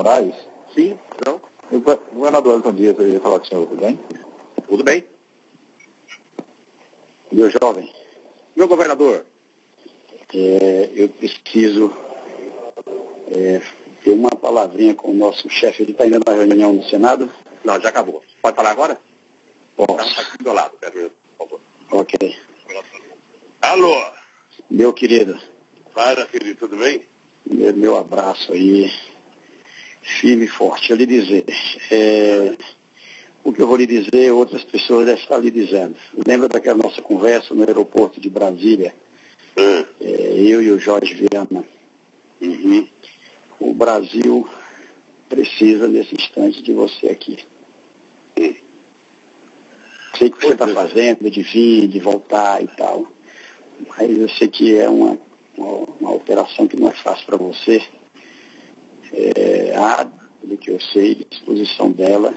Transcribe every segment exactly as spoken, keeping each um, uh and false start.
Moraes? Sim, não. O governador Elton Dias, eu ia falar com o senhor, tudo bem? Tudo bem. Meu jovem, Meu governador. é, eu preciso é, ter uma palavrinha com o nosso chefe. Ele está indo na reunião no Senado? Não, já acabou. Pode falar agora? Posso. Não, está aqui do meu lado, por favor. Ok. Alô? Meu querido, Fala, filho, tudo bem? meu, meu abraço aí, firme e forte. Eu lhe dizer, é, o que eu vou lhe dizer, outras pessoas devem estar lhe dizendo. Lembra daquela nossa conversa no aeroporto de Brasília? Hum. É, eu e o Jorge Viana. Uhum. O Brasil precisa, nesse instante, de você aqui. Hum. Sei que você está fazendo, de vir, de voltar e tal. Mas eu sei que é uma, uma, uma operação que não é fácil para você. É, há, do que eu sei, disposição dela.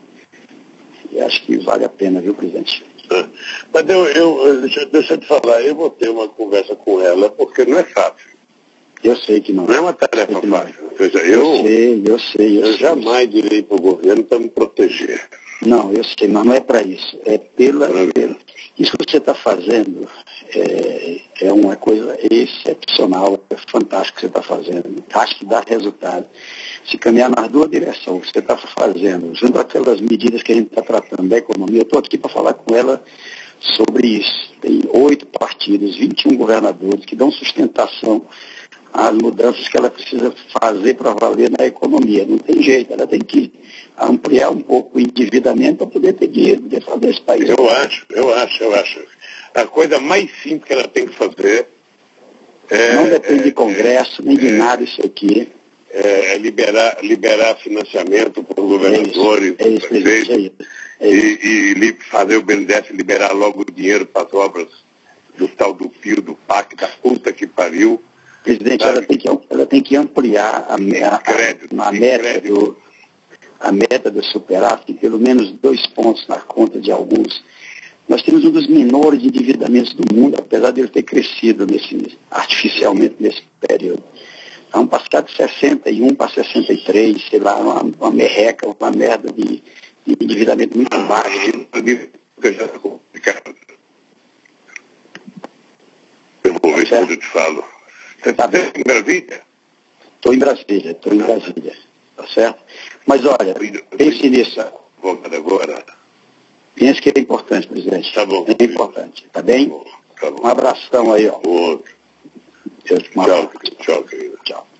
E acho que vale a pena, viu, presidente? Ah, mas eu, eu deixa, deixa eu te falar, eu vou ter uma conversa com ela, porque não é fácil. Eu sei que não. Não é uma tarefa fácil. Ou seja, Eu, eu, eu sei, eu sei. Eu, eu sei, jamais direi para o governo para me proteger. Não, eu sei, mas não é para isso. É pela, pela... Isso que você está fazendo é, é uma coisa excepcional, é fantástico que você está fazendo. Acho que dá resultado. Se caminhar nas duas direções que você está fazendo, junto àquelas medidas que a gente está tratando da economia, eu estou aqui para falar com ela sobre isso. Tem oito partidos, vinte e um governadores que dão sustentação às mudanças que ela precisa fazer para valer na economia. Não tem jeito, ela tem que ampliar um pouco o endividamento para poder ter dinheiro, poder fazer esse país. Eu acho, eu acho, eu acho. A coisa mais simples que ela tem que fazer é... Não depende é, de Congresso, é, nem de é, nada isso aqui. É liberar, liberar financiamento para os governadores, é isso, para os prefeitos, é isso, é isso. E, e fazer o B N D E S liberar logo o dinheiro para as obras do tal do P I O, do P A C, da puta que pariu. Presidente, ela tem, que, ela tem que ampliar a, a, crédito, a, a meta do... a meta do superávit, pelo menos dois pontos na conta de alguns. Nós temos um dos menores endividamentos do mundo, apesar de ele ter crescido nesse, artificialmente nesse período. Vamos passar de sessenta e um para sessenta e três, sei lá, uma, uma merreca, uma merda de, de endividamento muito baixo. Eu vou ver se eu te falo. Você está em Brasília? Estou em Brasília, estou em Brasília. Tá certo? Mas olha, pense nisso. Agora. Pense que é importante, presidente. Tá bom. É importante, tá bem? Tá bom, tá bom. Um abração aí, ó. Outro. Deus, tchau, tchau, querido. Tchau.